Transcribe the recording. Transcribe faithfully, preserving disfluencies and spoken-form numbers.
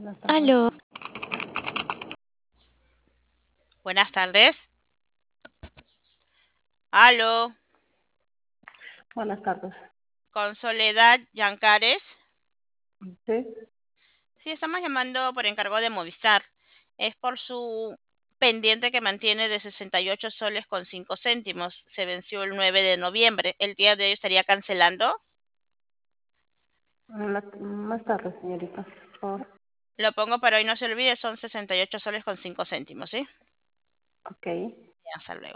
Buenas tardes. Aló, Buenas tardes. Aló, Buenas tardes. con Soledad Yancares. Sí, Sí, estamos llamando por encargo de Movistar. Es por su pendiente que mantiene de sesenta y ocho soles con cinco céntimos. Se venció el nueve de noviembre. ¿El día de hoy estaría cancelando? la- más tarde, señorita. Por favor. Lo pongo para hoy, no se olvide, son sesenta y ocho soles con cinco céntimos, ¿sí? Ok. Ya, hasta luego.